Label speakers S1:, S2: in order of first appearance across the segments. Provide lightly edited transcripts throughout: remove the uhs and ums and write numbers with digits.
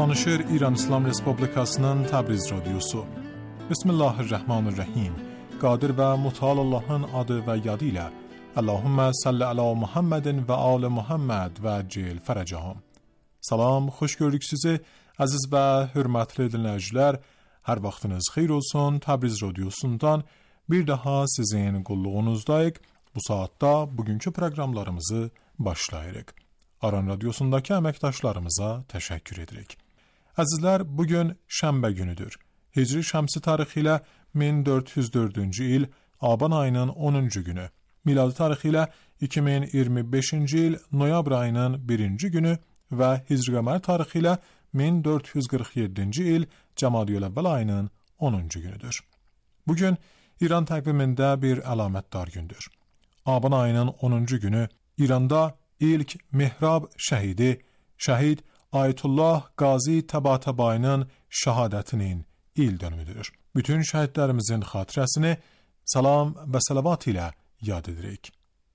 S1: Danışır İran İslam Respublikasının Təbriz Radyosu. Bismillahirrahmanirrahim. Qadir və Mutal Allah'ın adı və yadı ilə Allahümme salli ala Muhammedin və al Muhammed və cil fərəcəhəm. Salam, xoş gördük sizi əziz və hörmətli dinləyicilər. Hər vaxtınız xeyir olsun. Təbriz Radyosu'ndan bir daha sizin qulluğunuzdayıq. Bu saatda bugünkü proqramlarımızı başlayırıq. Aran Radyosu'ndaki əməkdaşlarımıza təşəkkür edirik. Əzizlər, bugün şənbə günüdür. Hicri şəmsi tarixi ilə 1404-cü il Aban ayının 10-cu günü. Miladi tarixi ilə 2025-ci il noyabr ayının 1-ci günü və Hicri qəmər tarixi ilə 1447-ci il Cəmadiyül-əvvəl ayının 10-cu günüdür. Bugün İran təqvimində bir əlamətdar gündür. Aban ayının 10-cu günü İranda İlk Mehrab şəhidi, şəhid Ayətullah Qazi Təbatəbayının şəhadətinin il dönümüdür. Bütün şəhidlərimizin xatirəsini salam və salavat ilə yad edirik.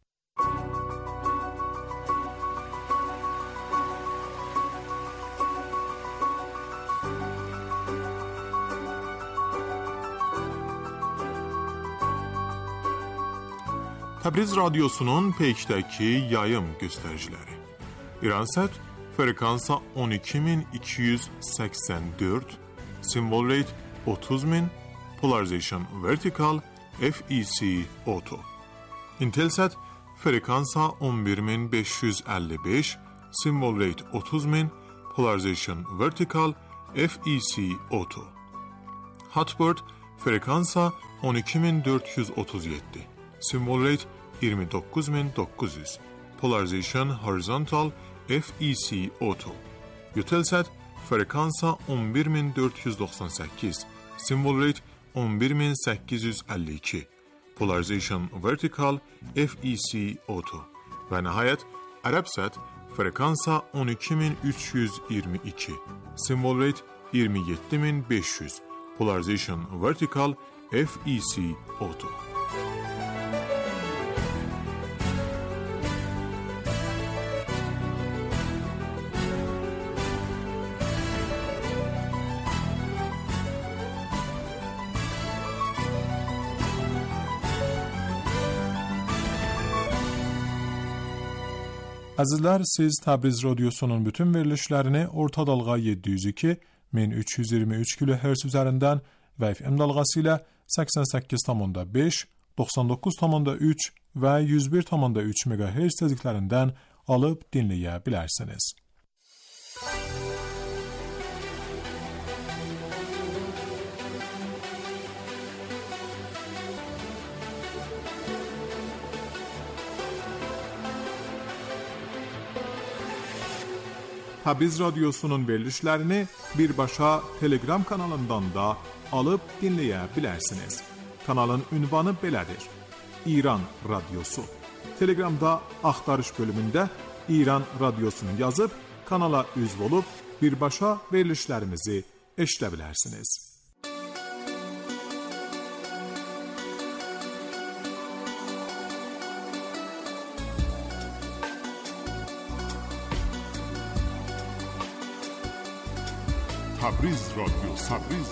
S1: Təbriz Radyosu'nun Peyk'təki yayım göstəriciləri. İransat frekansa 12284, symbol rate 30000, polarization vertical, FEC auto. Intelsat frekansa 11555, symbol rate 30000, polarization vertical, FEC auto. Hotbird frekansa 12437, symbol rate 29900, polarization horizontal, FEC auto. Eutelsat frekansa 11498, symbol rate 11852, polarization vertical, FEC auto. Və nəhayət Arabsat frekansa 12322, symbol rate 27500, polarization vertical, FEC auto. Əzizlər, siz Təbriz Radyosu'nun bütün verilişlərini orta dalğa 702 1323 kHz üzərindən və FM dalğası ilə 88,5, 99,3 və 101,3 MHz tezliklərindən alıb dinləyə bilərsiniz. Təbriz Radyosu'nun verilişlərini birbaşa Telegram kanalından da alıb dinləyə bilərsiniz. Kanalın ünvanı belədir: İran Radyosu. Telegramda axtarış bölümündə İran Radyosunu yazıb kanala üzv olub birbaşa verilişlərimizi eşidə bilərsiniz. Təbriz Radyosu.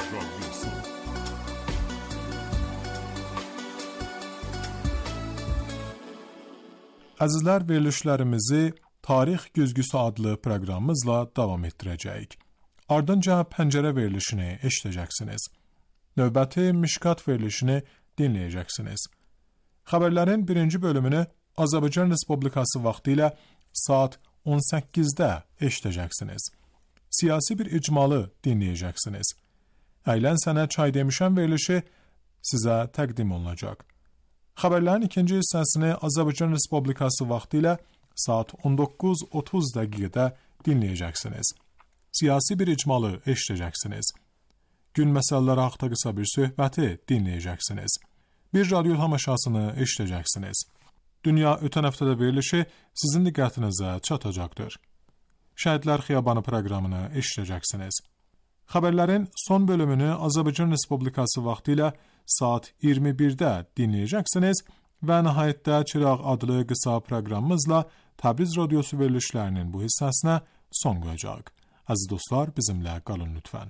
S1: Əzizlər, verilişlərimizi Tarix Güzgüsü adlı proqramımızla davam etdirəcəyik. Ardınca Pəncərə verilişini eşidəcəksiniz. Növbəti Mişkat verilişini dinləyəcəksiniz. Xəbərlərin birinci bölümünü Azərbaycan Respublikası vaxtı ilə saat 18-də eşidəcəksiniz. Siyasi bir icmalı dinləyəcəksiniz. Əylən sənə çay demişəm verilişi sizə təqdim olunacaq. Xəbərlərin ikinci hissəsini Azərbaycan Respublikası vaxtı ilə saat 19:30 dəqiqədə dinləyəcəksiniz. Siyasi bir icmalı eşidəcəksiniz. Gün məsələləri haqqında qısa bir söhbəti dinləyəcəksiniz. Bir radio tamaşasını eşidəcəksiniz. Dünya ötən həftədə verilişi sizin diqqətinizə çatacaqdır. Şəhidlər Xiyabanı proqramını eşidəcəksiniz. Xəbərlərin son bölümünü Azərbaycan Respublikası vaxtı ilə saat 21-də dinləyəcəksiniz və nəhayətdə Çıraq adlı qısa proqramımızla Təbriz Radyosu verilişlərinin bu hissəsinə son qoyacaq. Aziz dostlar, bizimle kalın lütfen.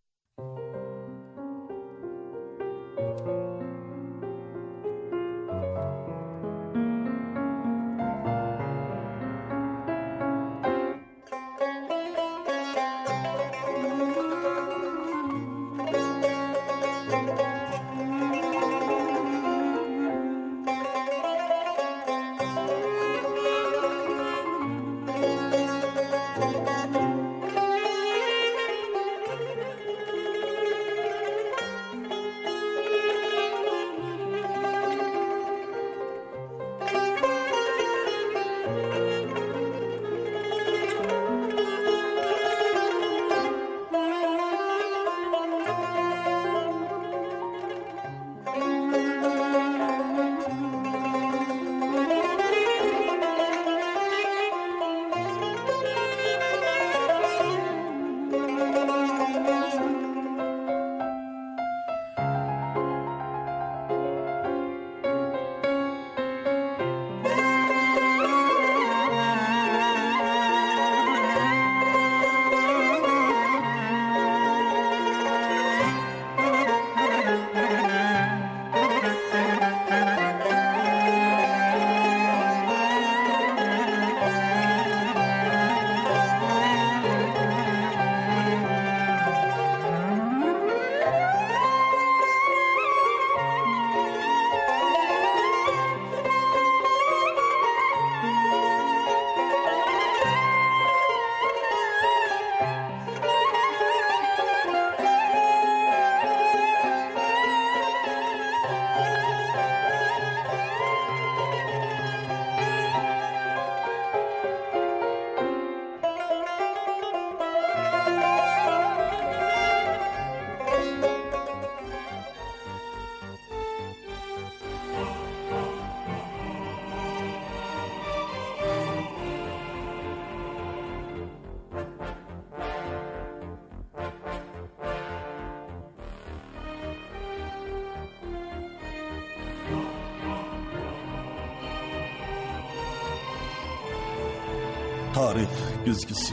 S2: Tarix güzgüsü.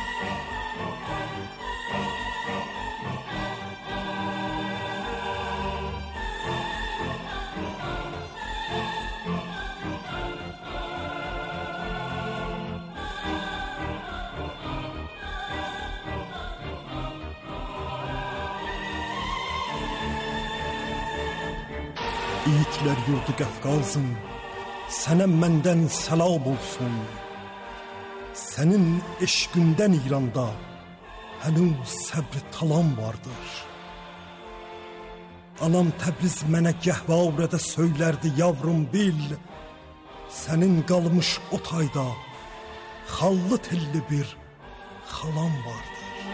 S2: Yiğitler yurdu Qafqazın, sənə məndən səlam olsun. Sənin eşqindən İranda hənuz səbri talan vardır. Anam Təbriz mənə gəhvəurədə söylərdi, yavrum bil, sənin qalmış o tayda xallı telli bir xalam vardır.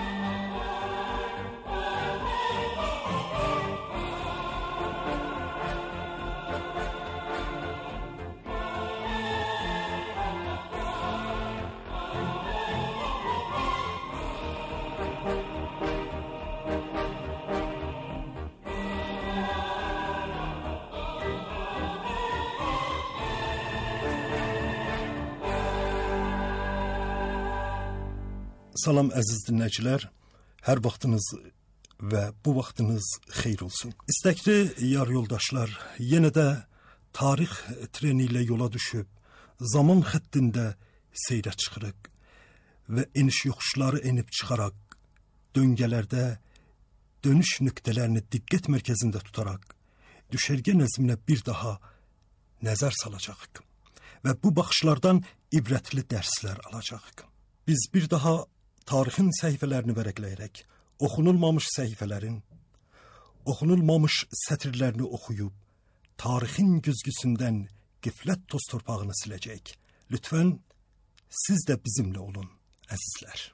S2: Salam əziz dinləyicilər, hər vaxtınız və bu vaxtınız xeyir olsun. İstəkli yar yoldaşlar, yenə də tarix treni ilə yola düşüb, zaman xəttində seyrə çıxırıq və eniş-yoxuşları enib çıxaraq, döngələrdə dönüş nöqtələrini diqqət mərkəzində tutaraq, düşərgə nəzminə bir daha nəzər salacağıq və bu baxışlardan ibrətli dərslər alacağıq. Biz bir daha tarixin səhifələrini vərəqləyərək, oxunulmamış səhifələrin, oxunulmamış sətirlərini oxuyub, tarixin güzgüsündən qiflət toz torpağını siləcək. Lütfən, siz də bizimlə olun, əzizlər.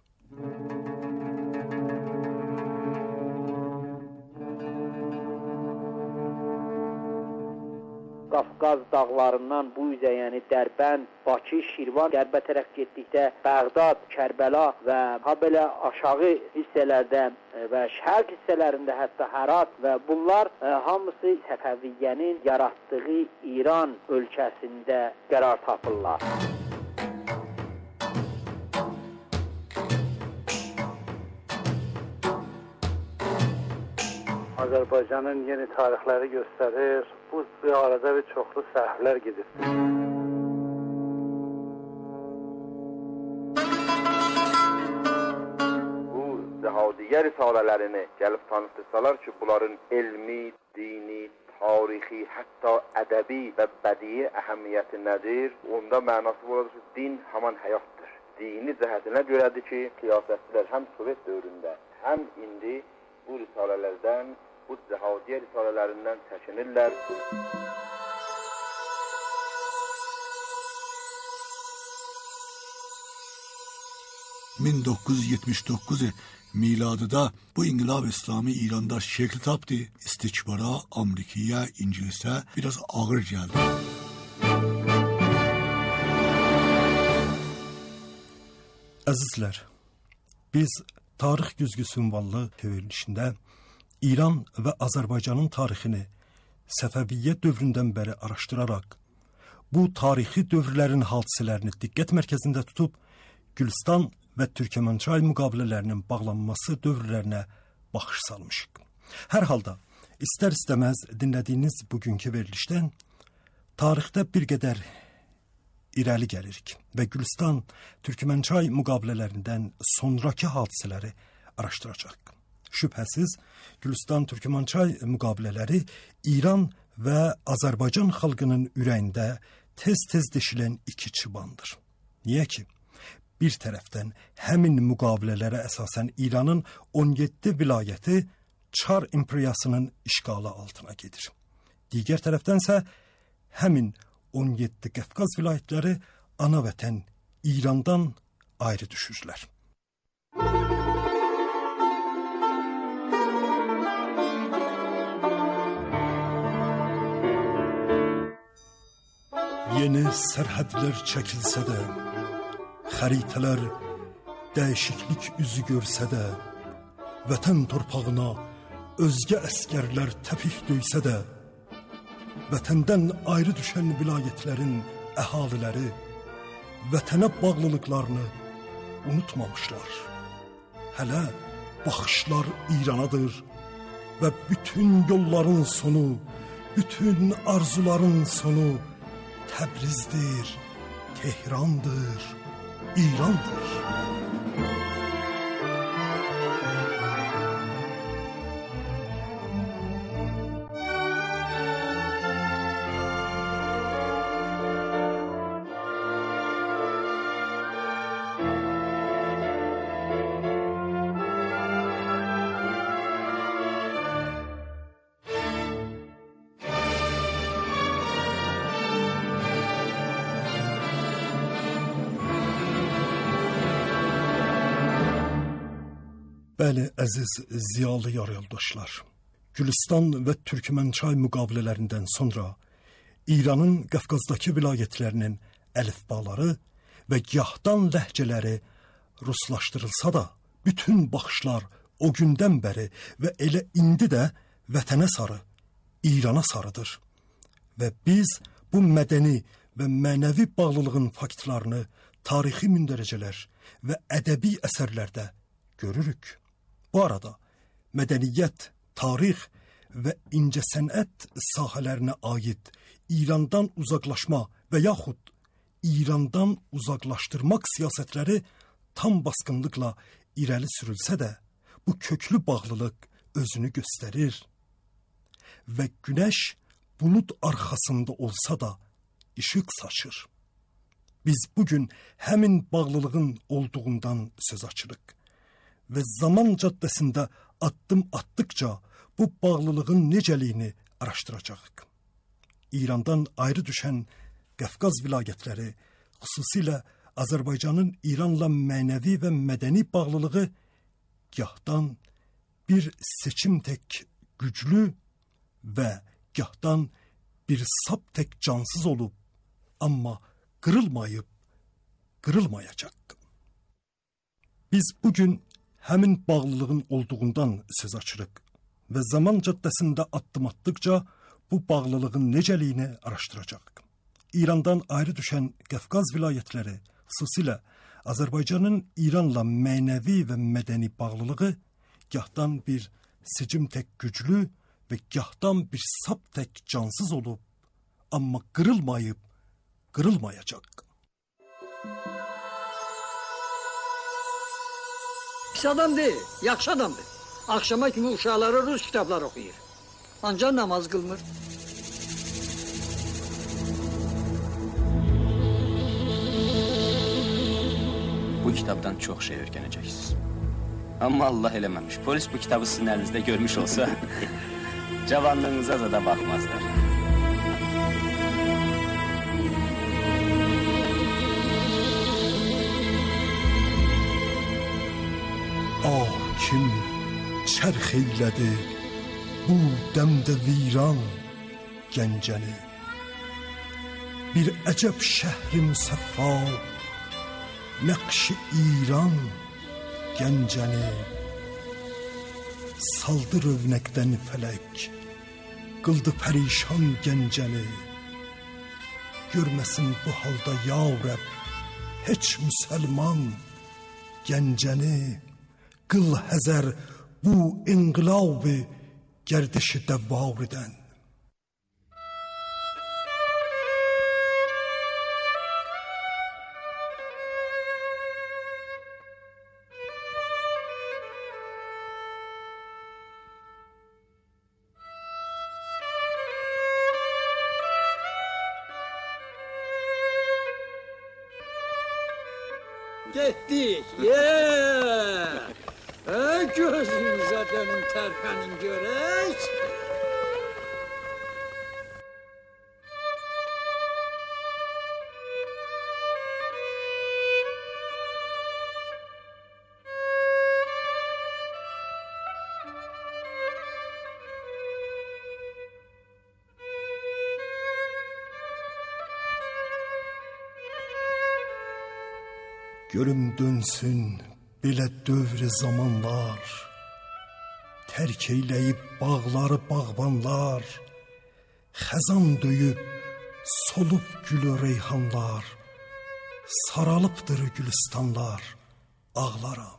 S3: Qafqaz dağlarından bu üzə, yəni Dərbənd, Bakı, Şirvan, qərbə tərəf getdikdə Bəğdad, Kərbəla və ha belə aşağı hissələrdə və şərq hissələrində hətta Hərat və bunlar hamısı Səfəviyyənin yaratdığı İran ölkəsində qərar tapırlar.
S4: Azərbaycanın yeni tarixləri göstərir. Bu arada bir çoxlu səhvlər gedir.
S5: Bu Cəhadiyyə risalələrini gəlib tanıtsalar ki, bunların elmi, dini, tarixi, hətta ədəbi və bədii əhəmiyyəti nədir? Onda mənası buradır ki, din haman həyatdır. Dini cəhətinə görədir ki, siyasətçilər həm Sovet dövründə, həm indi bu risalələrdən, bu Cəhadiyyə risalələrindən çəkinirlər.
S6: ...1979 miladıda bu İnqilab İslami İranda şekli tapdı. İstikbara, Amerikaya, İngiliz'e biraz ağır geldi.
S2: Əzizlər, biz Tarix Güzgüsü ünvanlı verilişində İran və Azərbaycanın tarixini Səfəviyyə dövründən bəri araşdıraraq, bu tarixi dövrlərin hadisələrini diqqət mərkəzində tutub, Gülüstan və Türkmençay müqavilələrinin bağlanması dövrlərinə baxış salmışıq. Hər halda, istər-istəməz dinlədiyiniz bugünkü verilişdən tarixdə bir qədər irəli gəlirik və Gülüstan, Türkmençay müqavilələrindən sonraki hadisələri araşdıracaq. Şübhəsiz, Gülüstan, Türkmençay müqavilələri İran və Azərbaycan xalqının ürəyində tez-tez deşilən iki çıbandır. Niyə ki? Bir tərəfdən həmin müqavilələrə əsasən İranın 17 vilayəti Çar İmperiyasının işğalı altına gedir. Digər tərəfdənsə həmin 17 Qafqaz vilayətləri ana vətən İrandan ayrı düşürlər. Yeni sərhədlər çəkilsə də, xəritələr dəyişiklik üzü görsə də, vətən torpağına özgə əskərlər təpik döysə də, vətəndən ayrı düşən vilayətlərin əhaliləri vətənə bağlılıqlarını unutmamışlar. Hələ baxışlar İranadır və bütün yolların sonu, bütün arzuların sonu Təbrizdir, Tehrandır, İrandır. Bəli, əziz ziyalı yar yoldaşlar, Gülüstan və Türkmençay müqavilələrindən sonra İranın Qafqazdakı vilayətlərinin əlifbaları və gahdan ləhcələri ruslaşdırılsa da, bütün baxışlar o gündən bəri və elə indi də vətənə sarı, İrana sarıdır. Və biz bu mədəni və mənəvi bağlılığın faktlarını tarixi mündərəcələr və ədəbi əsərlərdə görürük. Bu arada mədəniyyət, tarix və incəsənət sahələrinə aid İrandan uzaqlaşma və yaxud İrandan uzaqlaşdırmaq siyasətləri tam basqınlıqla irəli sürülsə də, bu köklü bağlılıq özünü göstərir və günəş bulud arxasında olsa da işıq saçır. Biz bugün həmin bağlılığın olduğundan söz açırıq. Və zaman caddəsində addım atdıkca bu bağlılığın necəliyini araşdıracağıq. İrandan ayrı düşən Qafqaz vilayətləri, xüsusilə Azərbaycanın İranla mənəvi və mədəni bağlılığı gahdan bir seçim tək güclü və gahdan bir sap tək cansız olub, amma qırılmayacaq. Biz bugün həmin bağlılığın olduğundan söz açırıq və zaman caddəsində addım atdıqca bu bağlılığın necəliyini araşdıracaq. İrandan ayrı düşən Qafqaz vilayətləri, xüsusilə Azərbaycanın İranla mənəvi və mədəni bağlılığı gahdan bir sicim tək güclü və gahdan bir sap tək cansız olub, amma qırılmayıb, qırılmayacaq.
S7: Pis adam deyil, yaxşı adamdır. Akşama kimi uşaqlara Rus kitablar oxuyur. Ancaq namaz qılmır.
S8: Bu kitabdan çox şey öyrənəcəksiniz. Amma Allah eləməmiş. Polis bu kitabı sizin əlinizdə görmüş olsa, cavanlığınıza da baxmazlar.
S2: Kim çərx eylədi bu dəmdə viran Gəncəni. Bir əcəb şəhrim səfa, nəqş-i İran Gəncəni. Saldı rövnəqdən fələk, qıldı pərişan Gəncəni. Görməsin bu halda ya Rəbb heç müsəlman Gəncəni. Qıl həzər bu inqilab-ı gərdişi dəvvarıdən.
S7: Getdik, gözümüzə dönün tərpənin görək.
S2: Görüm dönsün belə dövr zamanlar, tərk eyləyib bağları bağbanlar, xəzan döyüb solub gülü reyhanlar, saralıbdır gülistanlar, ağlaram.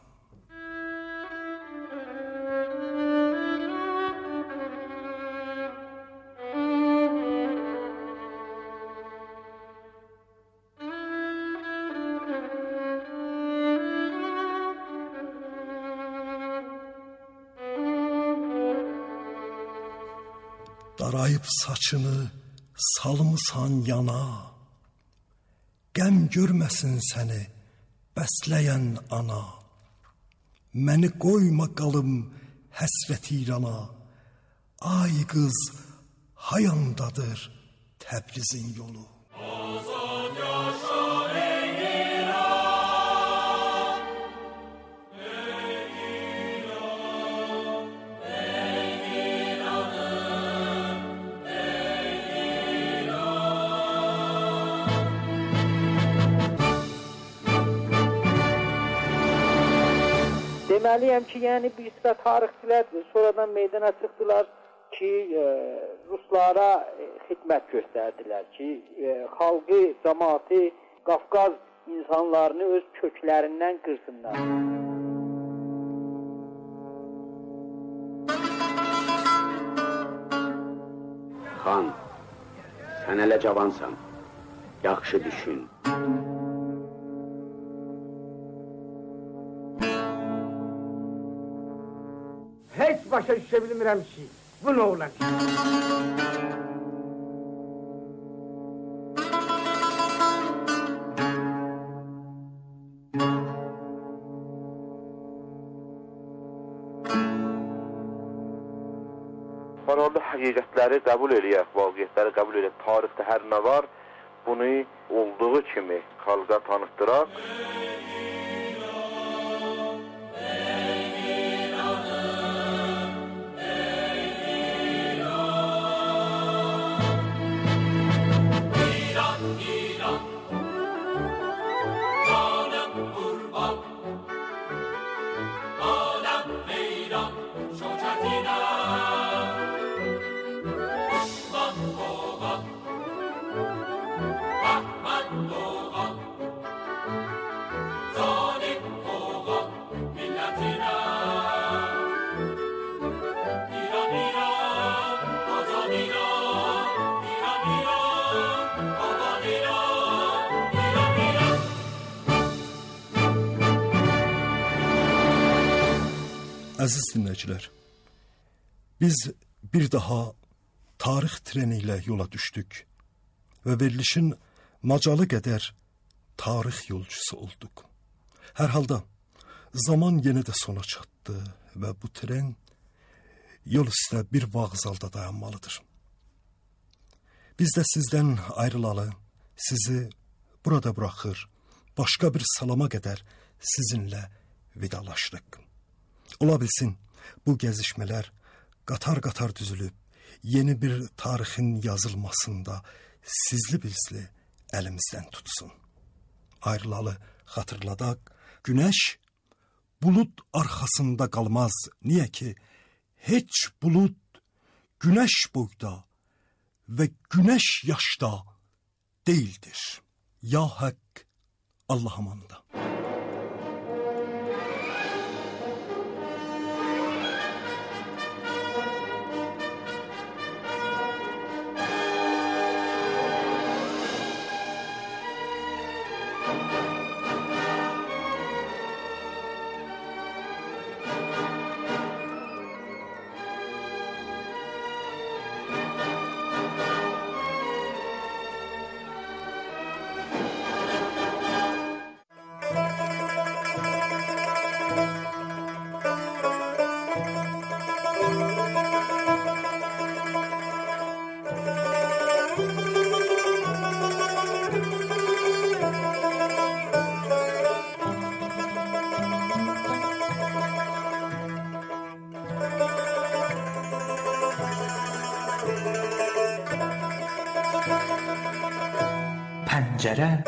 S2: Darayıb saçını salmısan yana, qəm görməsin səni bəsləyən ana. Məni qoyma qalım həsrət İrana, ay qız hayandadır Təbrizin yolu. Azad yaşa ey İran, ey İran, ey İranım, ey İran.
S3: Deməliyəm ki, yəni bir sıra tarixçilər sonradan meydana çıxdılar ki, Ruslara xidmət göstərdilər ki, xalqı, cəmaatı, Qafqaz insanlarını öz köklərindən qırsınlar.
S9: Xan, sən hələ cavansan, yaxşı düşün.
S10: Heç başa düşə bilmirəm ki, bu nə olar?
S5: Fərarlı həqiqətləri qəbul eləyək, vaqiətləri qəbul eləyək, tarixdə hər nə var, bunu olduğu kimi xalqa tanıtdıraq.
S11: İran, İran.
S2: Əziz dinləyicilər, biz bir daha tarix treni ilə yola düşdük və verilişin macalı qədər tarix yolcusu olduq. Hər halda zaman yenə də sona çatdı və bu tren yol üstə bir vağzalda dayanmalıdır. Biz də sizdən ayrılalı, sizi burada buraxır, başqa bir salama qədər sizinlə vidalaşdıq. Ola bilsin, bu gəzişmələr qatar-qatar düzülüb, yeni bir tarixin yazılmasında sizli-bizli əlimizdən tutsun. Ayrılalı xatırladaq, günəş bulud arxasında qalmaz. Niyə ki, heç bulud günəş boyda və günəş yaşda deyildir. Ya Haqq, Allah amanında.
S11: پنجره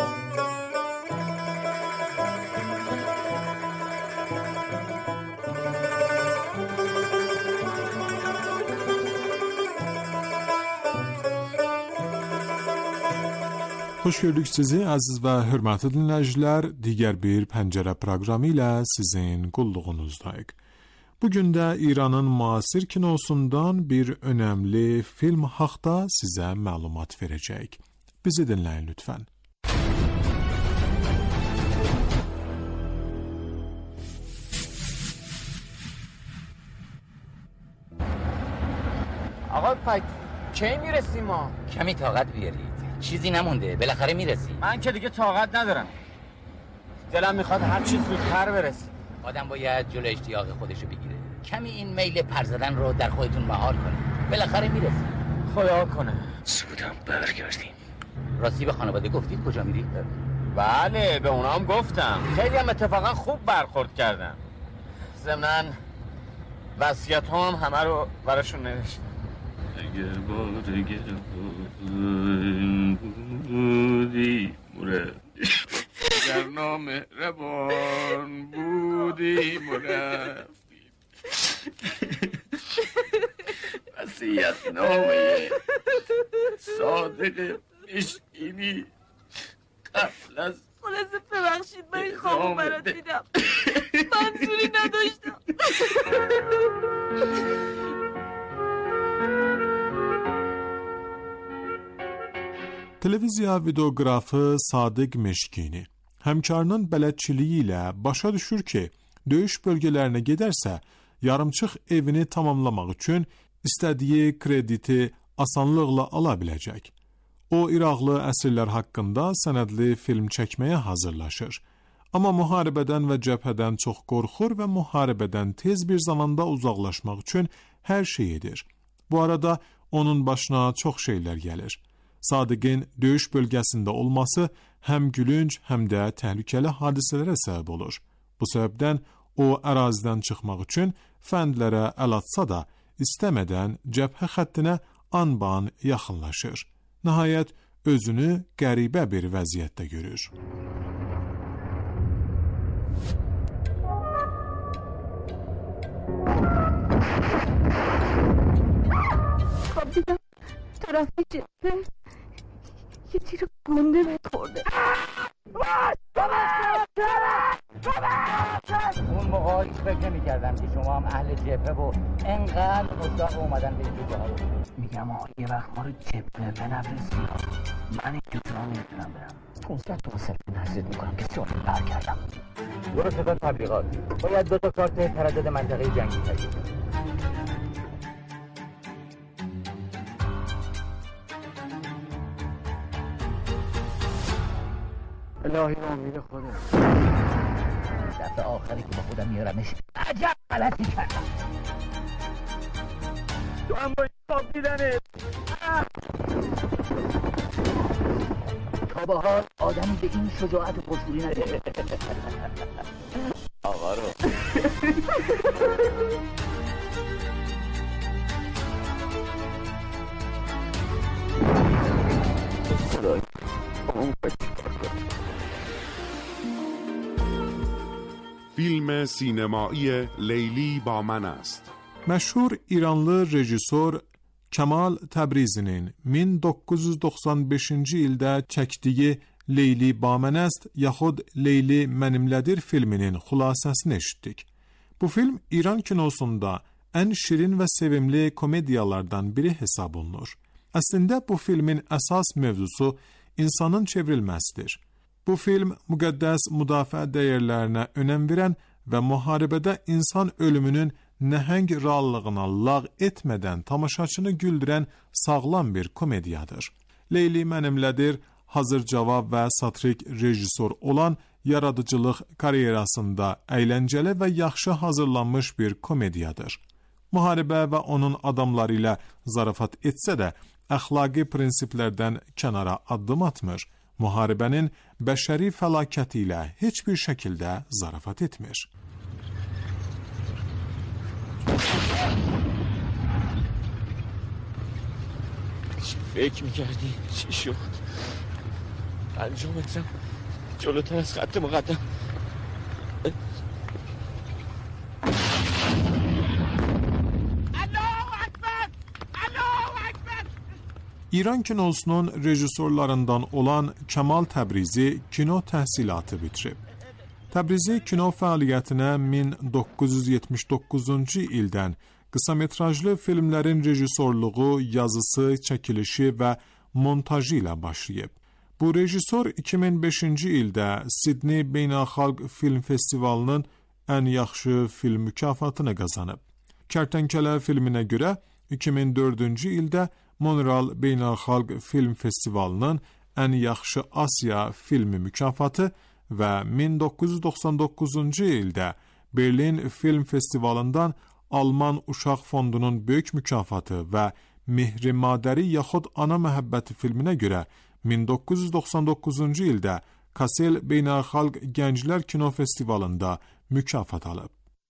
S1: Xoş gördük sizi əziz və hörmətli dinləyicilər. Digər bir pəncərə proqramı ilə sizin qulluğunuzdayıq. Bugün də İranın müasir kinosundan bir önəmli film haqqında sizə məlumat verəcəyik. Bizi dinləyin lütfən.
S10: آقا پک کی میرسیم ما؟
S12: کمی طاقت بیارید، چیزی نمونده، بالاخره میرسیم.
S10: من که دیگه طاقت ندارم، دلم میخواد هر چی زودتر برسیم.
S12: آدم باید جلو اشتیاق خودشو بگیره، کمی این میل پر زدن رو در خودتون مهار کنید، بالاخره میرسیم.
S10: خدا کنه
S12: زودم برگردیم. راستی به خانواده گفتید کجا میرید؟
S10: بله به اونام گفتم، خیلی هم اتفاقا خوب برخورد کردن. ضمناً وصیت هم همه رو براشون نوشتم.
S13: اگر بودی مرد اگر نامهربان بودی مرد وصیت نامه صادق مشکینی قبل از
S14: خلاصه ببخشید من این خوابو برات میدم، منظوری نداشتم.
S1: Televiziya videoqrafı Sadiq Meşkini həmkarının bələdçiliyi ilə başa düşür ki, döyüş bölgələrinə gedərsə, yarımçıq evini tamamlamaq üçün istədiyi krediti asanlıqla ala biləcək. O, İraqlı əsirlər haqqında sənədli film çəkməyə hazırlaşır. Amma müharibədən və cəbhədən çox qorxur və müharibədən tez bir zamanda uzaqlaşmaq üçün hər şey edir. Bu arada onun başına çox şeylər gəlir. Sadiqin döyüş bölgəsində olması həm gülünc, həm də təhlükəli hadisələrə səbəb olur. Bu səbəbdən o ərazidən çıxmaq üçün fəndlərə əl atsa da, istəmədən cəbhə xəttinə anban yaxınlaşır. Nəhayət, özünü qəribə bir vəziyyətdə görür.
S14: خوابیدم طرف جبهه یه تیر گنده بهت خورده.
S12: اون موقع هیچ فکر نمی‌کردم که شما هم اهل جبهه و انقدر مشتاق اومدن به این جاها.
S11: میگم یه وقت ما رو جبهه بنفرستی، من این جوترا نمیتونم برم. 500 تا سفر نزدیک میکنم که سیاهی برگردم.
S12: برو سپاه تبلیغات. باید 2 تا کارت تردد منطقه جنگی تهیه کنی. الهی امید خودم. دفعه آخری که با خودم میارمش عجب غلطی کردم. تو هم با این دیدنه. تا به حال آدمی به این شجاعت و خوشبوری نداره. آقا رو
S15: فیلم سینمایی لیلی با من است.
S1: Məşhur İranlı rejissor Kemal Təbrizinin 1995-ci ildə çəkdiyi Leyli ba mən است yaxud Leyli mənimlədir filminin xülasəsini eşitdik. Bu film İran kinosunda ən şirin və sevimli komediyalardan biri hesab olunur. Əslində bu filmin əsas mövzusu insanın çevrilməsidir. Bu film müqəddəs müdafiə dəyərlərinə önəm verən və müharibədə insan ölümünün nəhəng reallığına lağ etmədən tamaşaçını güldürən sağlam bir komediyadır. Leyli mənimlədir hazır cavab və satirik rejissor olan yaradıcılıq karyerasında əyləncəli və yaxşı hazırlanmış bir komediyadır. Müharibə və onun adamları ilə zarafat etsə də, əxlaqi prinsiplərdən kənara addım atmır. Müharibənin bəşəri fəlakəti ilə heç bir şəkildə zarafat etmir.
S13: فکر میکردی چی شد؟ 5 مترم جلوتر از خط مقدم.
S1: İran kinosunun rejissorlarından olan Kemal Təbrizi kino təhsilatı bitirib. Təbrizi kino fəaliyyətinə 1979-cu ildən qısametrajlı filmlərin rejissorluğu, yazısı, çəkilişi və montajı ilə başlayıb. Bu rejissor 2005-ci ildə Sidney Beynəlxalq Film Festivalının ən yaxşı film mükafatını qazanıb. Kərtənkələ filminə görə 2004-cü ildə Montreal Beynəlxalq Film Festivalının ən yaxşı Asiya filmi mükafatı və 1999-cu ildə Berlin Film Festivalından Alman Uşaq Fondunun böyük mükafatı və Mehri Madəri yaxud Ana Məhəbbəti filminə görə 1999-cu ildə Kassel Beynəlxalq Gənclər Kino Festivalında mükafat alıb.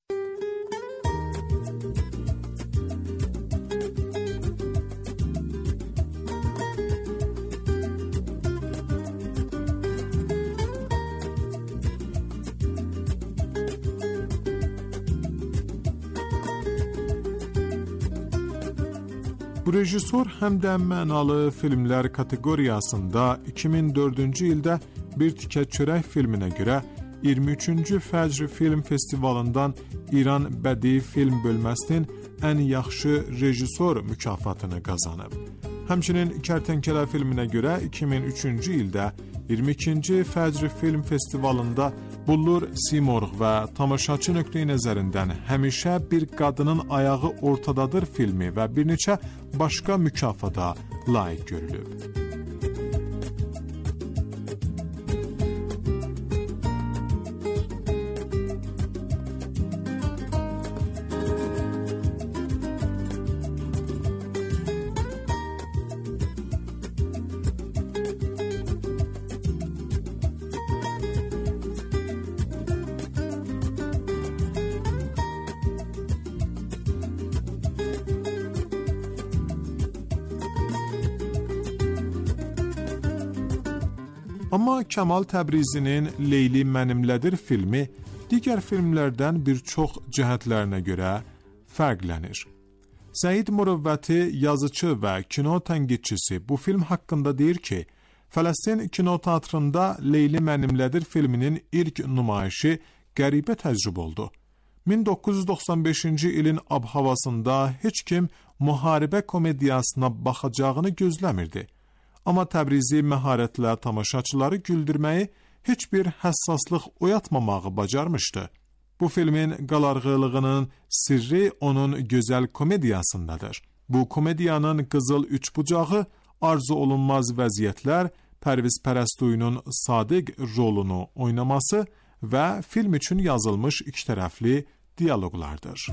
S1: Bu rejissor həm də mənalı filmlər kateqoriyasında 2004-cü ildə Bir tikə çörək filminə görə 23-cü Fəcr Film Festivalından İran Bədii Film bölməsinin ən yaxşı rejissor mükafatını qazanıb. Həmçinin Kərtənkələ filminə görə 2003-cü ildə 22-ci Fəcr Film Festivalında Bullur Simorq və tamaşaçı nöqteyi nəzərindən həmişə bir qadının ayağı ortadadır filmi və bir neçə başqa mükafata layiq görülüb. Amma Kemal Təbrizinin Leyli mənimlədir filmi digər filmlərdən bir çox cəhətlərinə görə fərqlənir. Səid Mürəvvəti, yazıcı və kino tənqidçisi bu film haqqında deyir ki, Fələstin kino teatrında Leyli mənimlədir filminin ilk nümayişi qəribə təcrübə oldu. 1995-ci ilin ab-havasında heç kim müharibə komediyasına baxacağını gözləmirdi. Amma Təbrizi məharətlə tamaşaçıları güldürməyi heç bir həssaslıq oyatmamağı bacarmışdı. Bu filmin qalarğılığının sirri onun gözəl komediyasındadır. Bu komediyanın qızıl üçbucağı, arzu olunmaz vəziyyətlər, Pərviz Pərəstuyunun sadiq rolunu oynaması və film üçün yazılmış ikitərəfli diyaloqlardır.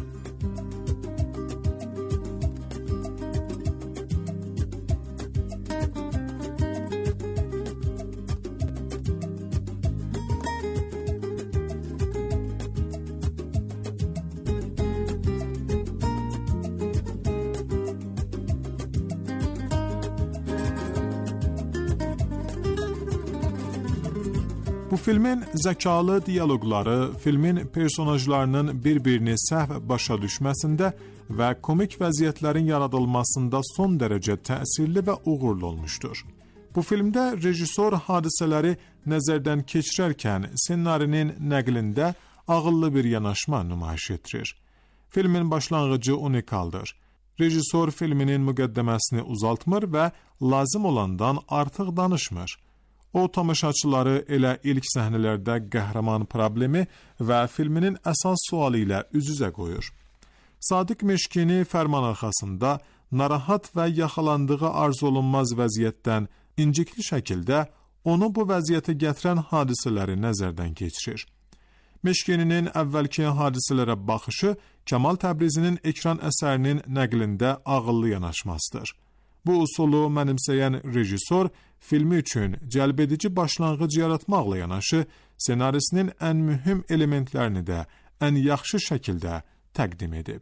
S1: Bu filmin zəkalı diyaloqları, filmin personajlarının bir-birini səhv başa düşməsində və komik vəziyyətlərin yaradılmasında son dərəcə təsirli və uğurlu olmuşdur. Bu filmdə rejissor hadisələri nəzərdən keçirərkən ssenarinin nəqlində ağıllı bir yanaşma nümayiş etdirir. Filmin başlanğıcı unikaldır. Rejissor filminin müqəddəməsini uzaltmır və lazım olandan artıq danışmır. O, tamaşaçıları elə ilk səhnələrdə qəhrəman problemi və filminin əsas sualı ilə üz-üzə qoyur. Sadiq Meşkini fərman arxasında narahat və yaxalandığı arzulunmaz vəziyyətdən incikli şəkildə onu bu vəziyyətə gətirən hadisələri nəzərdən keçirir. Meşkininin əvvəlki hadisələrə baxışı Kəmal Təbrizinin ekran əsərinin nəqlində ağıllı yanaşmasıdır. Bu usulu mənimsəyən rejissor filmi üçün cəlbedici başlanğıc yaratmaqla yanaşı, ssenarisinin ən mühüm elementlərini də ən yaxşı şəkildə təqdim edib.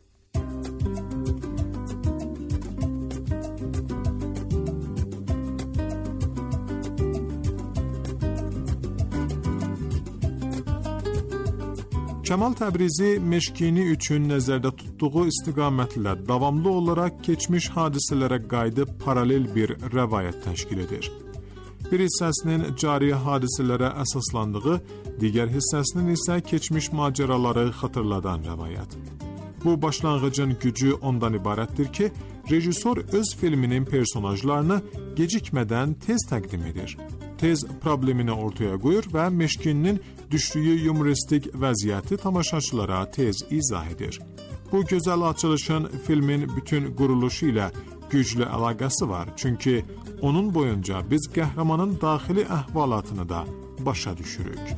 S1: Kəmal Təbrizi Meşkini üçün nəzərdə tutduğu istiqamətlə davamlı olaraq keçmiş hadisələrə qayıdıb paralel bir rəvayət təşkil edir. Bir hissəsinin cari hadisələrə əsaslandığı, digər hissəsinin isə keçmiş macəraları xatırladan rəvayət. Bu başlanğıcın gücü ondan ibarətdir ki, rejissor öz filminin personajlarını gecikmədən tez təqdim edir. Tez problemini ortaya qoyur və Meşkininin düşdüyü yumoristik vəziyyəti tamaşaçılara tez izah edir. Bu gözəl açılışın filmin bütün quruluşu ilə güclü əlaqəsi var, çünki onun boyunca biz qəhrəmanın daxili əhvalatını da başa düşürük.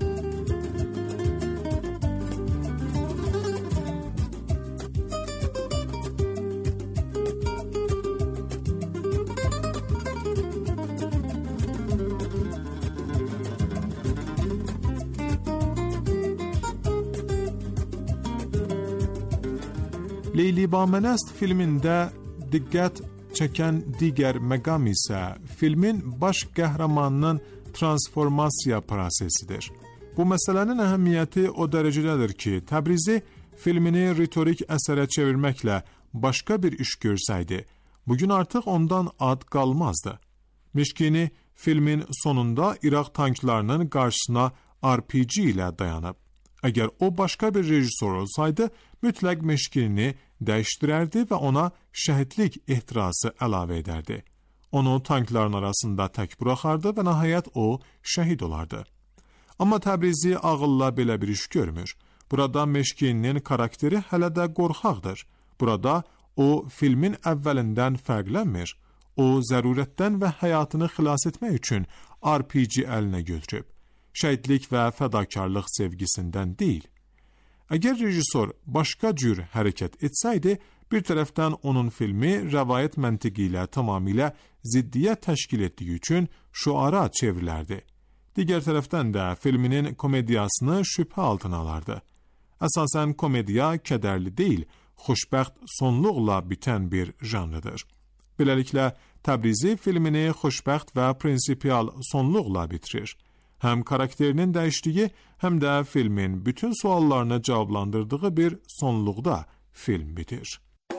S1: Leyli Bamənəst filmində diqqət çəkən digər məqam isə filmin baş qəhrəmanının transformasiya prosesidir. Bu məsələnin əhəmiyyəti o dərəcədədir ki, Təbrizi filmini ritorik əsərə çevirməklə başqa bir iş görsəydi, bugün artıq ondan ad qalmazdı. Meşkini filmin sonunda İraq tanklarının qarşısına RPG ilə dayanıb. Əgər o başqa bir rejissor olsaydı, mütləq Meşkinini dəyişdirərdi və ona şəhidlik ehtirası əlavə edərdi. Onu tankların arasında tək buraxardı və nəhayət o şəhid olardı. Amma Təbrizi ağılla belə bir iş görmür. Burada Meşkininin karakteri hələ də qorxaqdır. Burada o filmin əvvəlindən fərqlənmir. O zərurətdən və həyatını xilas etmək üçün RPG əlinə götürüb. Şəhidlik və fədakarlıq sevgisindən deyil. Əgər rejissor başqa cür hərəkət etsəydi, bir tərəfdən onun filmi rəvayət məntiqi ilə tamamilə ziddiyyət təşkil etdiyi üçün şüara çevrilərdi. Digər tərəfdən də filminin komediyasını şübhə altına alardı. Əsasən komediya kədərli deyil, xoşbəxt sonluqla bitən bir janrıdır. Beləliklə, Təbrizi filmini xoşbəxt və prinsipial sonluqla bitirir. Həm karakterinin dəyişdiyi, həm də filmin bütün suallarını cavablandırdığı bir sonluqda film bitir.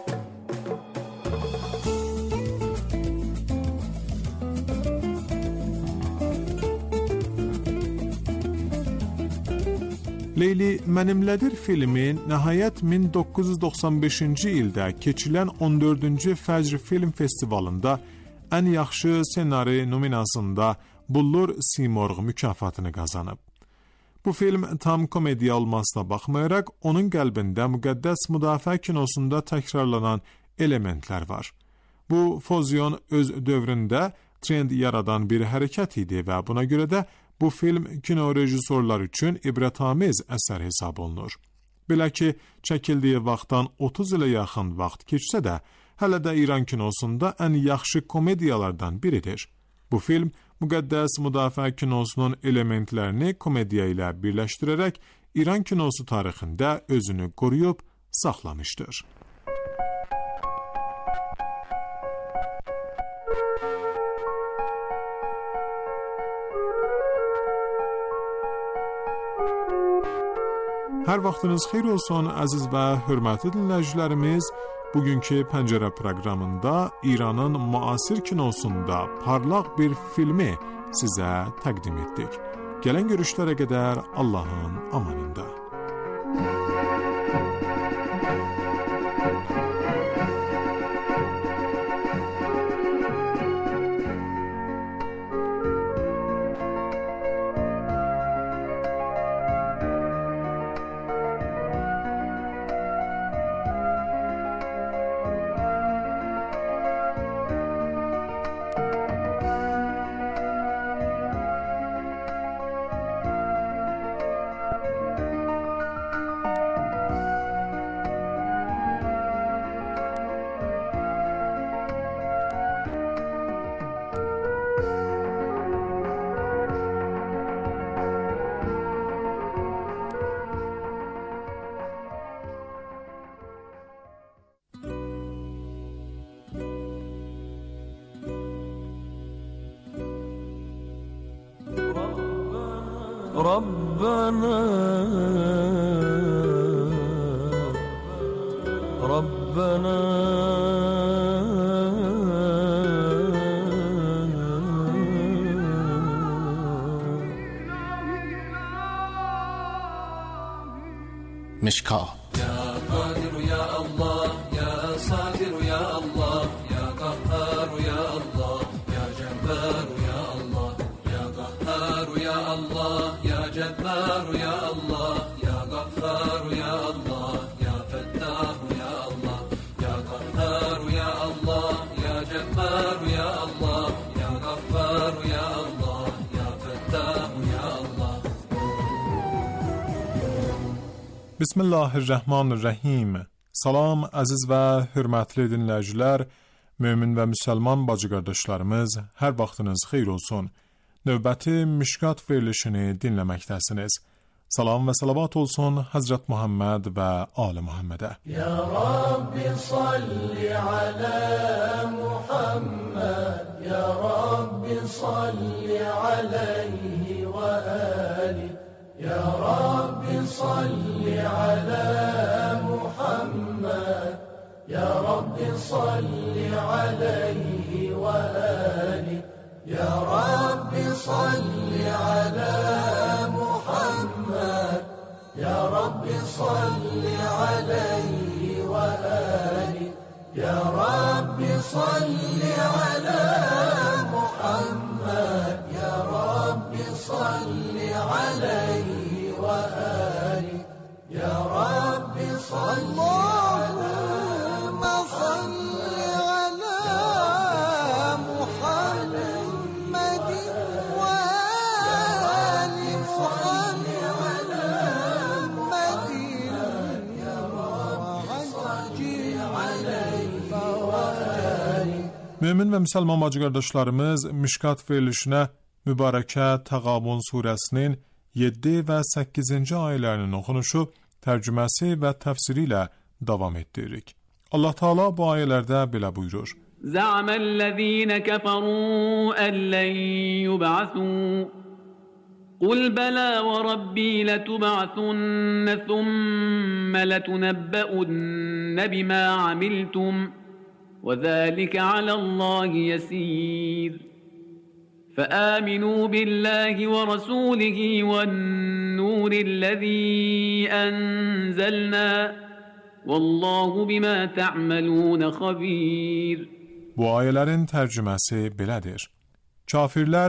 S1: Leyli Mənimlədir filmi nəhayət 1995-ci ildə keçilən 14-cü Fəcr Film Festivalında ən yaxşı ssenari nominasında Bullur Simorğ mükafatını qazanıb. Bu film tam komediya olmasına baxmayaraq, onun qəlbində müqəddəs müdafiə kinosunda təkrarlanan elementlər var. Bu fozyon öz dövründə trend yaradan bir hərəkət idi və buna görə də bu film kino rejissorlar üçün ibrətamiz əsər hesab olunur. Belə ki, çəkildiyi vaxtdan 30 ilə yaxın vaxt keçsə də, hələ də İran kinosunda ən yaxşı komediyalardan biridir. Bu film müqəddəs müdafiə kinosunun elementlərini komediya ilə birləşdirərək İran kinosu tarixində özünü qoruyub saxlamışdır. Hər vaxtınız xeyir olsun, əziz və hörmətli dinləyicilərimiz. Bugünkü Pəncərə proqramında İranın müasir kinosunda parlaq bir filmi sizə təqdim etdik. Gələn görüşlərə qədər Allahın amanında.
S16: ربنا
S17: مشکات
S16: يا قادر يا الله يا ساتر يا الله يا قهار يا الله يا جبار يا الله يا قهار يا الله يا جبار يا الله يا غفار يا الله يا فتاح يا الله يا قهار يا الله يا جبار يا الله يا غفار يا الله يا فتاح يا الله.
S1: Bismillahirrahmanirrahim. Salam əziz və hörmətli dinləyicilər, mömin və müsəlman bacı qardaşlarımız, hər vaxtınız xeyir olsun. Növbəti Mişkat verilişini dinləməkdəsiniz. Salam və salavat olsun Həzrət Muhammed və Ali Muhammedə.
S16: Ya Rabbi salli ala Muhammed, Ya Rabbi salli alayhi və ali. Ya Rabbi salli ala Muhammed, Ya Rabbi salli alayhi və ali. Ya Rabbi salli ala Muhammed, Ya Rabbi salli alayhi və ali. Ya Rabbi salli ala Muhammed, Ya Rabbi salli alayhi və ali. Ya Rabbi salli Allahümme salli ala Muhammedin ve ali salli ala Muhammedin ya Rabbi salli alayhi və ali.
S1: Mömin və müsəlman bacı qardaşlarımız, Mişkat verilişinə mübarəkə Təğabun surəsinin 7 və 8-ci ayələrinin oxunuşu, tərcüməsi və təfsiri ilə davam etdiririk. Allah Teala bu ayələrdə belə buyurur.
S18: Za'amellezîne keferû en len yub'asû. Qul belâ ve rabbî letub'asunne thumme letunebbe'unne bimâ amiltum ve zâlike alallâhi yesîr. فآمنوا بالله ورسوله والنور الذي أنزلنا والله بما تعملون خبير.
S1: Bu ayələrin tərcüməsi belədir. Kafirlər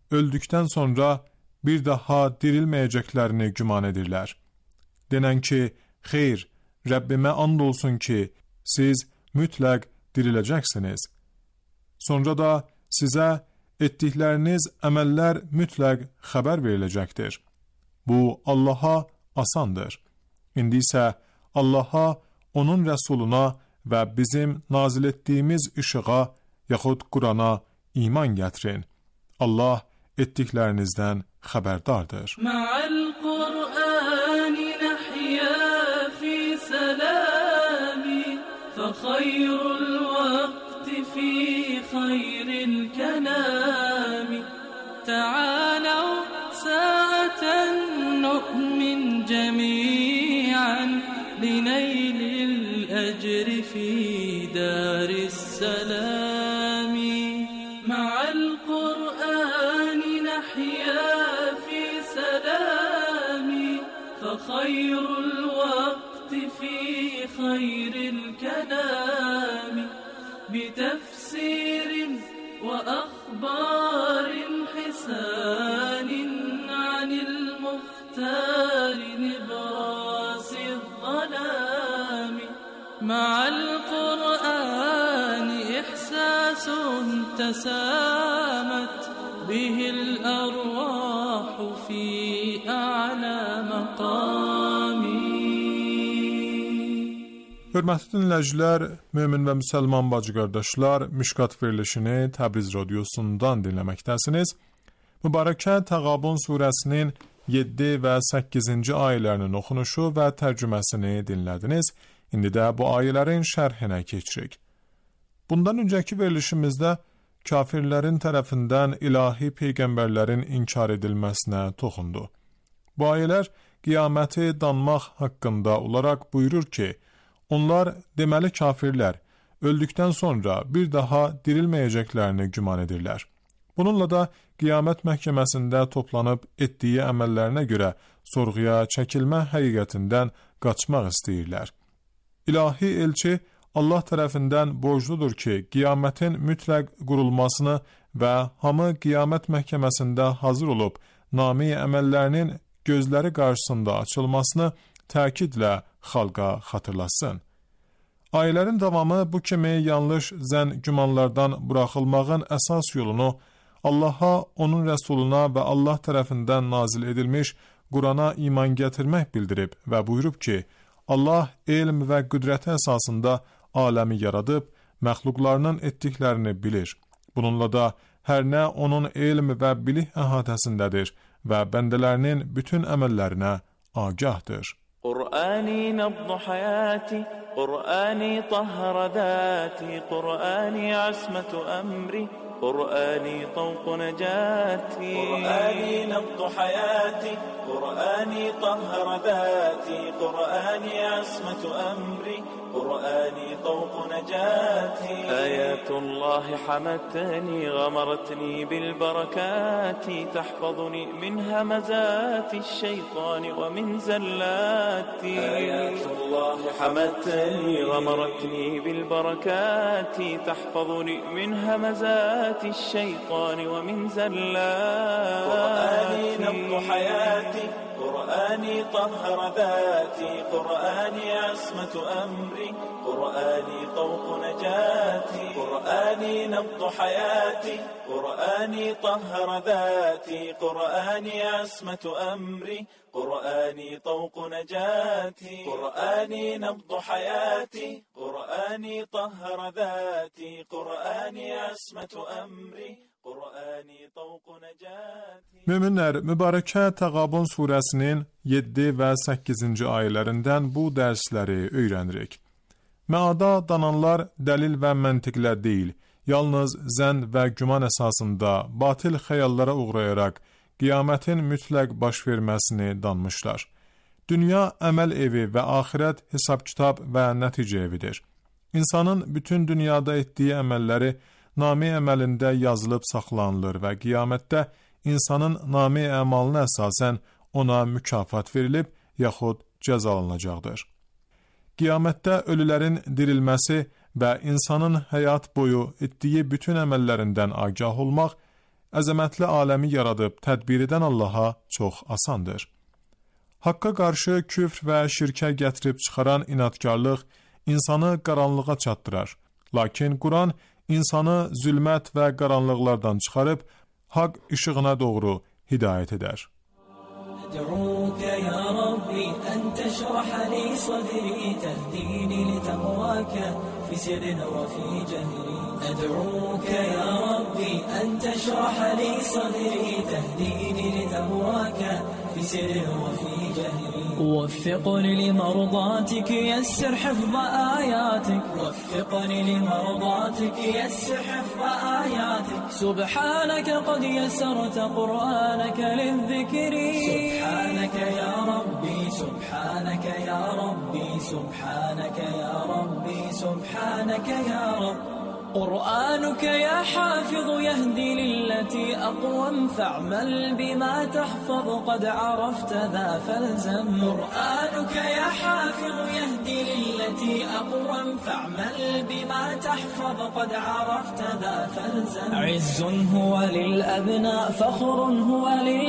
S1: öldükten sonra bir daha dirilmeyeceklerini güman edirlər. Denən ki, xeyr, Rəbbimə and olsun ki, siz mütləq diriləcəksiniz. Sonra da sizə etdikləriniz əməllər mütləq xəbər veriləcəkdir. Bu, Allaha asandır. İndi isə Allaha, onun rəsuluna və bizim nazil etdiyimiz işığa, yaxud Qurana iman gətirin. Allah etdiklərinizdən xəbərdardır.
S16: Ma'al Qur'ani nahya fi salami fa khayrul waqti fi khayril kalami ta'alaw sa'atan nu'min jami'an linaylil ajri fi daris salami ma'al Qur'ani nahya fi salami fa khayrul waqti fi khayril kalami bitafsirin wa akhbarin hisanin 'anil mukhtar nibras الظلام مع القرآن إحساس تسامت به الأرواح في أعلى مقام.
S1: Hörmətli dinləyicilər, mömin və müsəlman bacı-qardaşlar, Mişkat verilişini Təbriz radiosundan dinləməkdəsiniz. Mübarəkə Təğabun surəsinin 7 və 8-ci ayələrinin oxunuşu və tərcüməsini dinlədiniz. İndi də bu ayələrin şərhinə keçirik. Bundan öncəki verilişimizdə kafirlərin tərəfindən ilahi peyğəmbərlərin inkar edilməsinə toxundu. Bu ayələr qiyaməti danmaq haqqında olaraq buyurur ki, onlar deməli kafirlər öldükdən sonra bir daha dirilməyəcəklərini güman edirlər. Bununla da qiyamət məhkəməsində toplanıb etdiyi əməllərinə görə sorğuya çəkilmə həqiqətindən qaçmaq istəyirlər. İlahi elçi Allah tərəfindən borcludur ki, qiyamətin mütləq qurulmasını və hamı qiyamət məhkəməsində hazır olub nami əməllərinin gözləri qarşısında açılmasını təkidlə xalqa xatırlatsın. Ayələrin davamı bu kimi yanlış zənn gümanlardan buraxılmağın əsas yolunu Allaha, onun rəsuluna və Allah tərəfindən nazil edilmiş Qurana iman gətirmək bildirib və buyurub ki, Allah elm və qüdrəti əsasında aləmi yaradıb, məxluqlarının etdiklərini bilir. Bununla da hər nə onun elm və bilik əhatəsindədir və bəndələrinin bütün əməllərinə agahdır.
S17: Qur'ani nabdu hayati, Qur'ani tahhara zati, Qur'ani asmatu amri, قرآني طوق نجاتي قرآني نبض حياتي قرآني طهر ذاتي قرآني عصمة أمري قرآني طوق نجاتي آيات الله حمتني غمرتني بالبركات تحفظني من همزات الشيطان ومن زلاتي آيات الله حمتني غمرتني بالبركات تحفظني من همزات الشيطان ومن زلات قرآني نبض حياتي قرآني طهر ذاتي قرآني عصمة أمري قرآني طوق نجاتي قرآني نبض حياتي قرآني طهر ذاتي قرآني عصمة أمري قرآني طوق نجاتي قرآني نبض حياتي قرآني طهر ذاتي قرآني عصمة أمري
S1: Möminlər, mübarəkə Təğabun surəsinin 7 və 8-ci ayələrindən bu dərsləri öyrənirik. Məada dananlar dəlil və məntiqlə deyil, yalnız zənn və güman əsasında batil xəyallara uğrayaraq qiyamətin mütləq baş verməsini danmışlar. Dünya əməl evi və axirət hesab-kitab və nəticə evidir. İnsanın bütün dünyada etdiyi əməlləri nami əməlində yazılıb saxlanılır və qiyamətdə insanın nami əmalına əsasən ona mükafat verilib yaxud cəzalanacaqdır. Qiyamətdə ölülərin dirilməsi və insanın həyat boyu etdiyi bütün əməllərindən agah olmaq, əzəmətli aləmi yaradıb tədbir edən Allaha çox asandır. Haqqa qarşı küfr və şirkə gətirib çıxaran inadkarlıq insanı qaranlığa çatdırar. Lakin Quran insanı zülmət və qaranlıqlardan çıxarıb haqq işığına doğru hidayət edər.
S16: أدعوك يا ربي أن تشرح لي صدري تهديني لتقواك في سر وفي جهري أدعوك يا ربي أن تشرح لي صدري تهديني لتقواك في سر وفي جهري وفقني لمرضاتك يسر حفظ آياتك وفقني لمرضاتك يسر حفظ آياتك سبحانك قد يسرت قرآنك للذكر سبحانك يا ربي سبحانك يا ربي سبحانك يا ربي سبحانك يا رب قرآنك يا حافظ يهدي للتي أقوم فاعمل بما تحفظ قد عرفت ذا فالزم قرآنك يا حافظ يهدي للتي أقوم فاعمل بما تحفظ قد عرفت ذا فالزم عز هو للأبناء فخر هو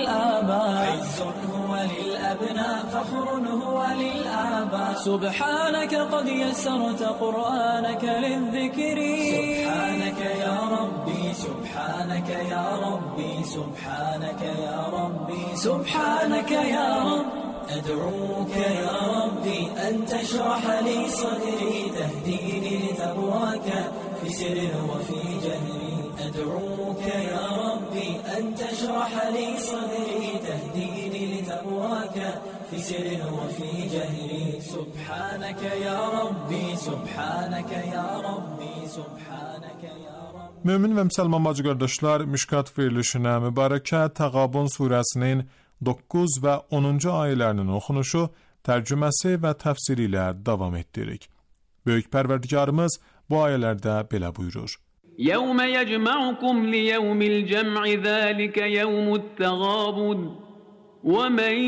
S16: للآباء عز هو للأبناء فخر هو للآباء سبحانك قد يسرت قرآنك للذكر سبحانك يا ربي سبحانك يا ربي سبحانك يا ربي سبحانك يا رب أدعوك يا ربي أن تشرح لي صدري تهديني لتقواك في سر وفي جهري أدعوك يا ربي أن تشرح لي صدري تهديني لتقواك في سر وفي جهري سبحانك يا ربي سبحانك يا ربي سبحانك يا رب.
S1: Mömin və müsəlman bacı qardaşlar, Mişkat verilişinə mübarəkə Təğabun surəsinin 9 və 10-cu ayələrinin oxunuşu, tərcüməsi və təfsiri ilə davam etdiririk. Böyük Pərverdigarımız bu ayələrdə belə buyurur.
S18: يَوْمَ يَجْمَعُكُمْ لِيَوْمِ الْجَمْعِ ذَلِكَ يَوْمُ التَّغَابُنِ وَمَنْ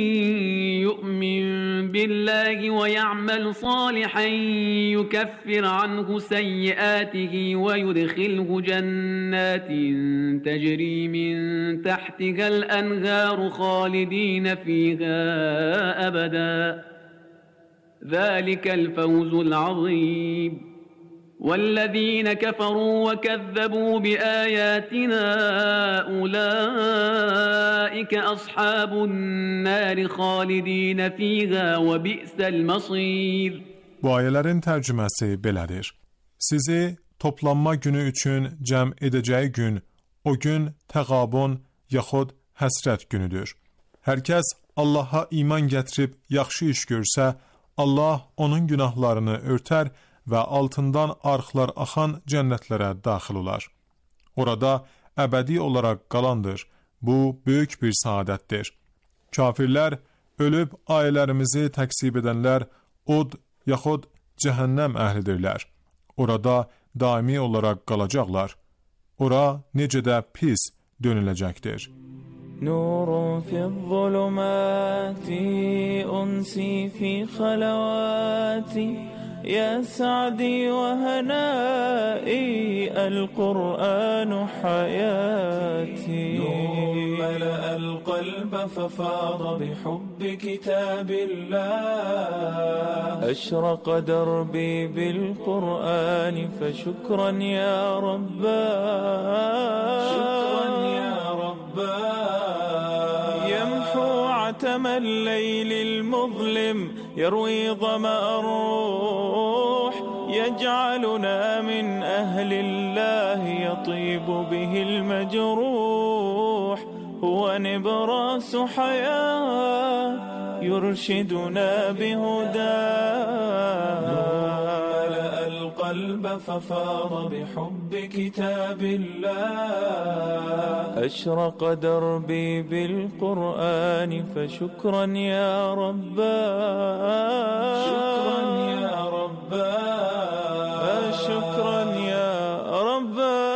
S18: يُؤْمِنْ بِاللَّهِ وَيَعْمَلْ صَالِحًا يُكَفِّرْ عَنْهُ سَيِّئَاتِهِ وَيُدْخِلْهُ جَنَّاتٍ تَجْرِي مِنْ تَحْتِهَا الْأَنْهَارُ خَالِدِينَ فِيهَا أَبَدًا ذَلِكَ الْفَوْزُ الْعَظِيمُ والذين كفروا وكذبوا بآياتنا أولئك أصحاب النار خالدين فيها وبئس المصير.
S1: Bu ayələrin tərcüməsi belədir. Sizi toplanma günü üçün cəm edəcəyi gün, o gün təğabun yaxud həsrət günüdür. Hər kəs Allaha iman gətirib yaxşı iş görsə, Allah onun günahlarını örtər və altından arxlar axan cənnətlərə daxil olar. Orada əbədi olaraq qalandır. Bu, böyük bir saadətdir. Kafirlər, ölüb ailələrimizi təksib edənlər, od yaxud cəhənnəm əhlidirlər. Orada daimi olaraq qalacaqlar. Ora necə də pis dönüləcəkdir.
S17: نور في الظلمات أنسي في خلواتي يا سعدي وهنائي القرآن حياتي نور ملأ القلب ففاض بحب كتاب الله أشرق دربي بالقرآن فشكرا يا رباه شكرا يا رباه يمحو عتم الليل المظلم يروي ظمأ الروح يجعلنا من أهل الله يطيب به المجروح هو نبراس حياة يرشدنا بهداه ملأ القلب ففاض بحب كتاب الله أشرق دربي بالقرآن فشكرا يا رباه شكرا يا رباه شكرا يا رباه.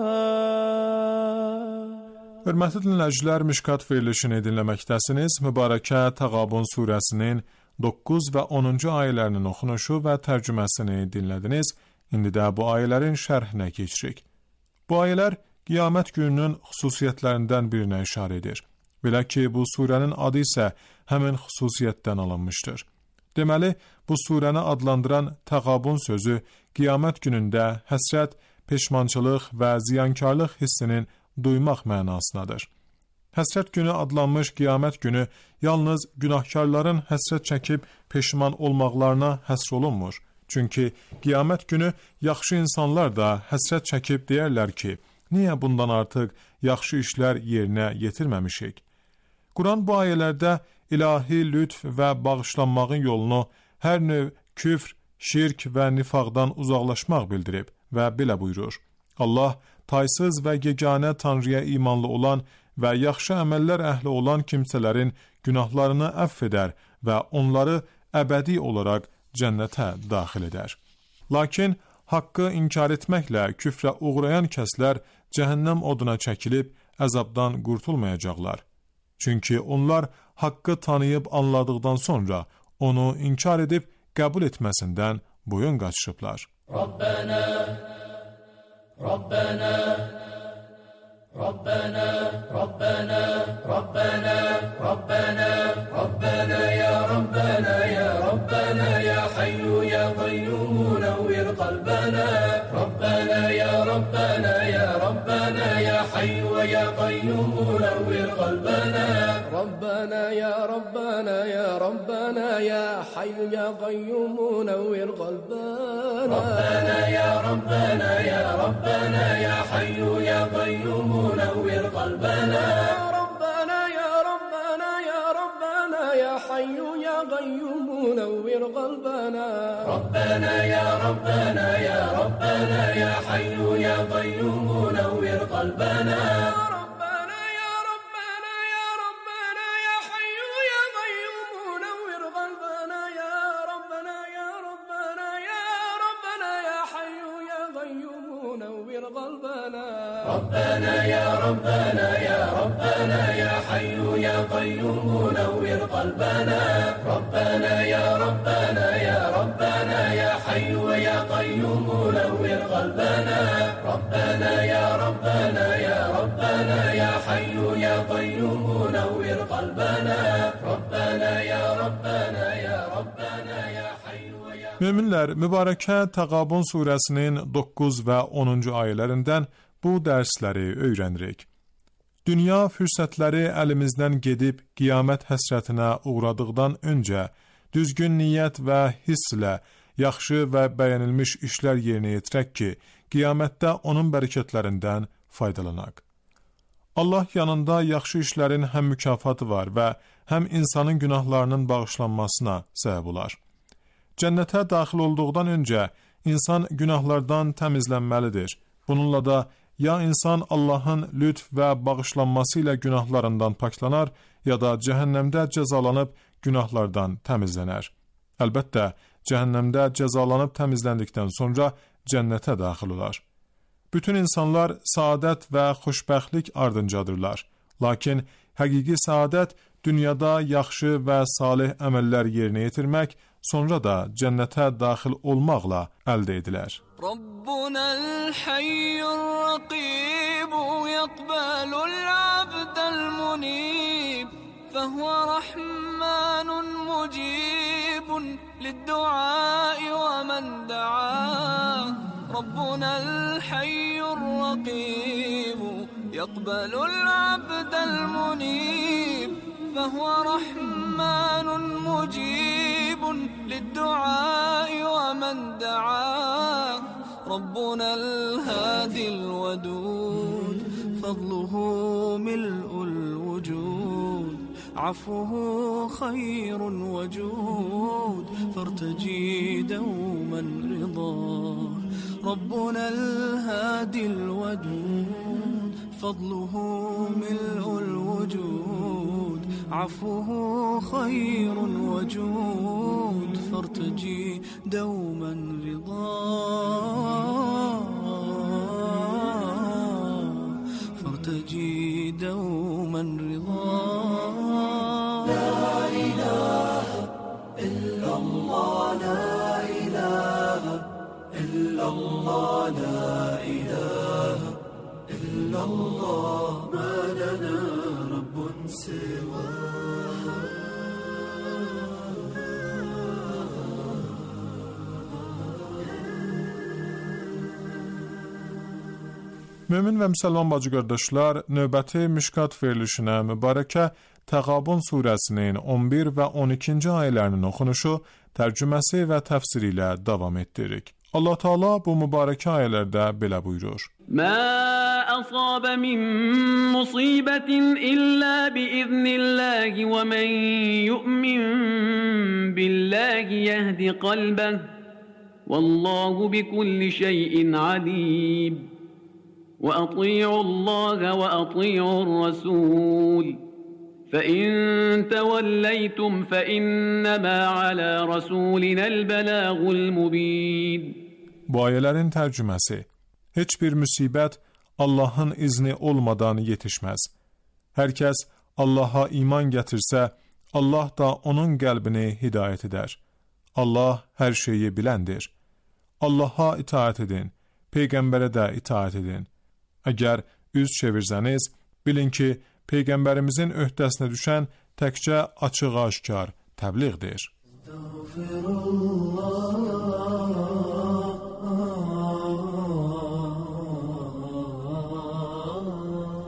S1: Hörmətli dinləyicilər, Mişkat verilişini dinləməkdəsiniz. Mübarəkə Təğabun surəsinin 9 və 10-cu ayələrinin oxunuşu və tərcüməsini dinlədiniz. İndi də bu ayələrin şərhinə keçirik. Bu ayələr qiyamət gününün xüsusiyyətlərindən birinə işarə edir. Belə ki, bu surənin adı isə həmin xüsusiyyətdən alınmışdır. Deməli, bu surəni adlandıran təğabun sözü qiyamət günündə həsrət, peşmançılıq və ziyankarlıq hissinin duymaq mənasındadır. Həsrət günü adlanmış qiyamət günü yalnız günahkarların həsrət çəkib peşman olmaqlarına həsr olunmur. Çünki qiyamət günü yaxşı insanlar da həsrət çəkib deyərlər ki, niyə bundan artıq yaxşı işlər yerinə yetirməmişik? Quran bu ayələrdə ilahi lütf və bağışlanmağın yolunu hər növ küfr, şirk və nifaqdan uzaqlaşmaq bildirib və belə buyurur. Allah taysız və yeganə Tanrıya imanlı olan və yaxşı əməllər əhli olan kimsələrin günahlarını əfv edər və onları əbədi olaraq cənnətə daxil edər. Lakin haqqı inkar etməklə küfrə uğrayan kəslər cəhənnəm oduna çəkilib əzabdan qurtulmayacaqlar. Çünki onlar haqqı tanıyıb anladıqdan sonra onu inkar edib qəbul etməsindən boyun qaçışıblar.
S16: Rabbana, Rabbana, Rabbana, Rabbana, Rabbana, Rabbana, Rabbana ya Rabbana ya Rabbana ya Hayyu ya Qayyum nawwir qalbana. Rabbana ya Rabbana ya Rabbana ya Hayyu ya Qayyum nawwir qalbana. Rabbana ya Rabbana ya Rabbana ya Hayyu ya Qayyum nawwir qalbana. Rabbana ya Rabbana ya Rabbana ya Hayyu ya Qayyum نور قلبنا. ربنا يا ربنا يا ربنا يا حي يا قيوم نور قلبنا. ربنا يا ربنا يا ربنا يا حي يا قيوم نور قلبنا. ربنا يا ربنا يا ربنا يا حي يا قيوم نور قلبنا. يا ربنا يا ربنا يا ربنا يا حي يا قيوم نور قلبنا. ربنا يا ربنا يا ربنا يا حي يا قيوم نور قلبنا. ربنا يا ربنا يا ربنا يا حي يا قيوم نور قلبنا. ربنا يا ربنا يا ربنا يا حي يا قيوم نور قلبنا. ربنا يا ربنا يا ربنا يا حي يا.
S1: Möminlər, mübarəkə Təğabun surəsinin 9 və 10-cu ayələrindən bu dərsləri öyrənirik. Dünya fürsətləri əlimizdən gedib qiyamət həsrətinə uğradıqdan öncə düzgün niyyət və hisslə yaxşı və bəyənilmiş işlər yerinə yetirək ki, qiyamətdə onun bərəkətlərindən faydalanaq. Allah yanında yaxşı işlərin həm mükafatı var və həm insanın günahlarının bağışlanmasına səbəb olar. Cənnətə daxil olduqdan öncə insan günahlardan təmizlənməlidir. Bununla da ya insan Allahın lütf və bağışlanması ilə günahlarından paklanar, ya da cəhənnəmdə cəzalanıb günahlardan təmizlənər. Əlbəttə, cəhənnəmdə cəzalanıb təmizləndikdən sonra cənnətə daxil olar. Bütün insanlar saadət və xoşbəxtlik ardıncadırlar. Lakin həqiqi saadət dünyada yaxşı və salih əməllər yerinə yetirmək, sonra da cənnətə daxil olmaqla əldə edilər.
S16: Rabbunal hayyur raqib yaqbalul abdal munib fahuwa rahmanun mujibun lid-du'a wa man da'a. Rabbunal hayyur raqib yaqbalul abdal munib فهو رحمن مجيب للدعاء ومن دعاه. ربنا الهادي الودود فضله ملء الوجود عفوه خير وجود فارتجي دوما رضاه. ربنا الهادي الودود فضله ملء الوجود عفوه خير وجود فارتجي دوما رضاه. فارتجي دوما رضاه. لا إله إلا الله لا إله إلا الله لا إله إلا إلا الله ما لنا رب سواه.
S1: Mömin və müsəlman bacı qardaşlar, növbəti Mişkat verilişinə mübarəkə Təğabun surəsinin 11 və 12-ci ayələrinin oxunuşu, tərcüməsi və təfsiri ilə davam etdiririk. Allah Teala bu mübarək ayələrdə belə buyurur:
S18: "Ma asaba min musibetin illa biiznillahi ve men yu'min billahi yehdi qalbah. Vallahu bikulli şeyin alim. Ve ati'u Allaha ve ati'ur Rasul. فَإِنْ تَوَلَّيْتُمْ فَإِنَّمَا عَلَى رَسُولِنَا الْبَلَاغُ الْمُبِينَ.
S1: Bu ayələrin tərcüməsi: Heç bir müsibət Allahın izni olmadan yetişməz. Hər kəs Allaha iman gətirsə, Allah da onun qəlbini hidayət edər. Allah hər şeyi biləndir. Allaha itaat edin, Peyğəmbərə də itaat edin. Əgər üz çevirsəniz, bilin ki, Peyğəmbərimizin öhdəsinə düşən təkcə açıq-aşkar təbliğdir.